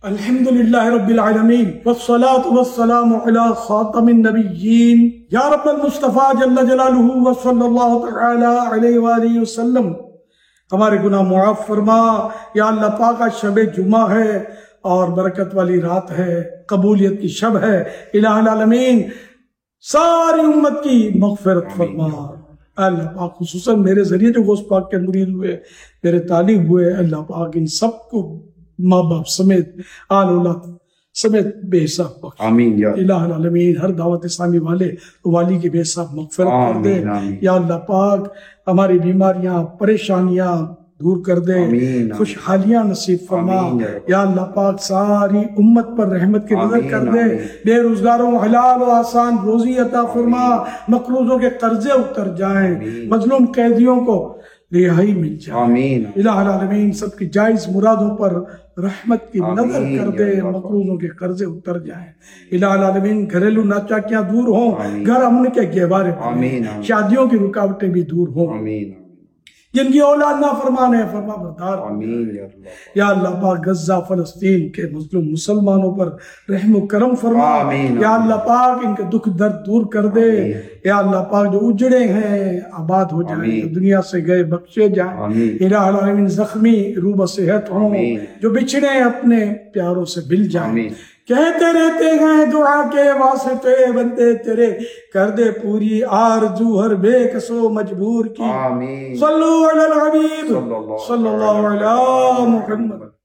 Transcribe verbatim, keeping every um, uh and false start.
الحمد للہ رب العالمین والصلاة والسلام علی خاتم النبیین یا رب المصطفیٰ جل جلالہ وصلی اللہ تعالی علیہ وآلہ وسلم ہمارے گناہ معاف فرما یا اللہ پاک آج شب جمعہ ہے اور برکت والی رات ہے، قبولیت کی شب ہے، الہ العالمین ساری امت کی مغفرت فرما اللہ پاک، خصوصاً میرے ذریعے جو غوث پاک کے مرید ہوئے، میرے طالب ہوئے، اللہ پاک ان سب کو ماں باپ سمیت آل اولاد سمیت بے حساب بخش آمین یا الہ العالمین۔ ہر دعوت اسلامی والے والی کی بے حساب مغفرت کر دے یا اللہ پاک، ہماری بیماریاں پریشانیاں دور کر دے، خوشحالیاں نصیب فرما یا اللہ پاک، ساری امت پر رحمت کی نظر کر دے، بے روزگاروں حلال و آسان روزی عطا فرما، مقروضوں کے قرضے اتر جائیں، مظلوم قیدیوں کو رہائی مل جائے آمین۔ الہ العالمین سب کی جائز مرادوں پر رحمت کی نظر کر دے، مقروضوں کے قرضے اتر جائیں الہ العالمین، گھریلو ناچاکیاں دور ہوں، گھر امن کے گہوارے بنیں، شادیوں کی رکاوٹیں بھی دور ہوں، جن کی اولاد نافرمان ہے فرما بردار یا اللہ پاک، غزہ فلسطین کے مظلوم مسلمانوں پر رحم و کرم فرما یا اللہ پاک، ان کے دکھ درد دور کر دے یا اللہ پاک، جو اجڑے ہیں آباد ہو جائیں، جو دنیا سے گئے بخشے جائیں الہ العالمین، زخمی روح صحت ہوں، جو بچھڑے ہیں اپنے پیاروں سے مل جائیں، کہتے رہتے ہیں دعا کے واسطے بندے تیرے، کر دے پوری آرزو ہر بے کسو مجبور کی، صلو علی الحبیب صلی اللہ علیہ محمد۔